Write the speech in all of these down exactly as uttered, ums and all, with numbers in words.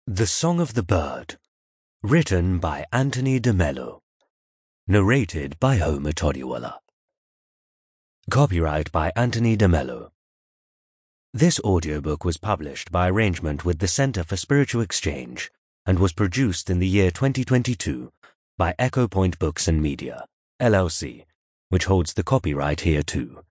The Song of the Bird, written by Anthony de Mello, narrated by Homer Todiwala. Copyright by Anthony de Mello. This audiobook was published by arrangement with the Center for Spiritual Exchange and was produced in the year twenty twenty-two by Echo Point Books and Media, L L C, which holds the copyright hereto.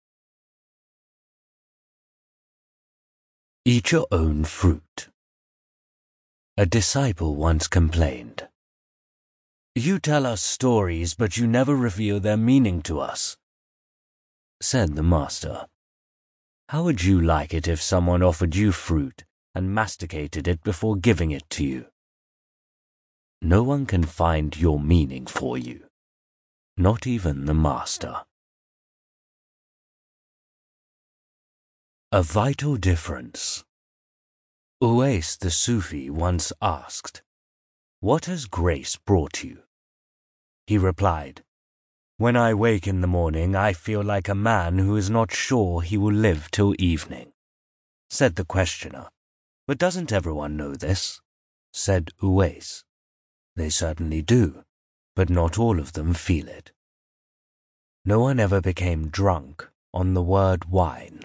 Eat your own fruit. A disciple once complained, "You tell us stories, but you never reveal their meaning to us." Said the master, "How would you like it if someone offered you fruit and masticated it before giving it to you? No one can find your meaning for you, not even the master." A vital difference. Uwais the Sufi once asked, "What has grace brought you?" He replied, "When I wake in the morning, I feel like a man who is not sure he will live till evening." Said the questioner, "But doesn't everyone know this?" Said Uwais, "They certainly do, but not all of them feel it." No one ever became drunk on the word wine.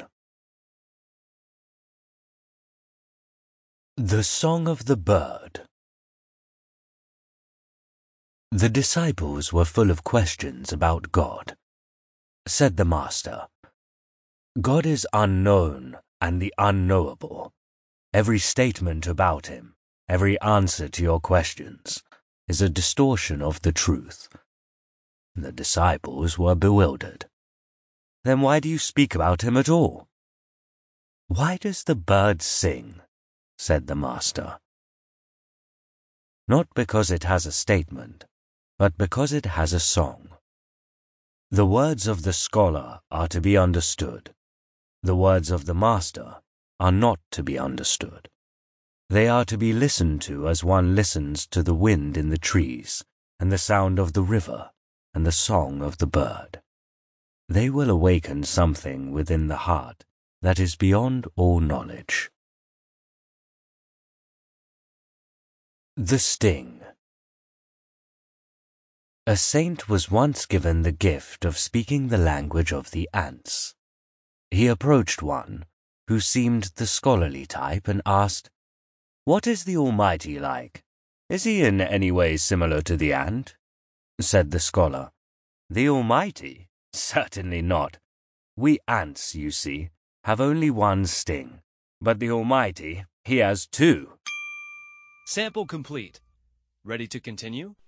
The Song of the Bird. The disciples were full of questions about God. Said the master, "God is unknown and the unknowable. Every statement about him, every answer to your questions, is a distortion of the truth." The disciples were bewildered. "Then why do you speak about him at all?" "Why does the bird sing?" Said the master. "Not because it has a statement, but because it has a song. The words of the scholar are to be understood. The words of the master are not to be understood. They are to be listened to as one listens to the wind in the trees, and the sound of the river, and the song of the bird. They will awaken something within the heart that is beyond all knowledge." The Sting. A saint was once given the gift of speaking the language of the ants. He approached one, who seemed the scholarly type, and asked, "What is the Almighty like? Is he in any way similar to the ant?" Said the scholar, "The Almighty? Certainly not. We ants, you see, have only one sting, but the Almighty, he has two." Sample complete. Ready to continue?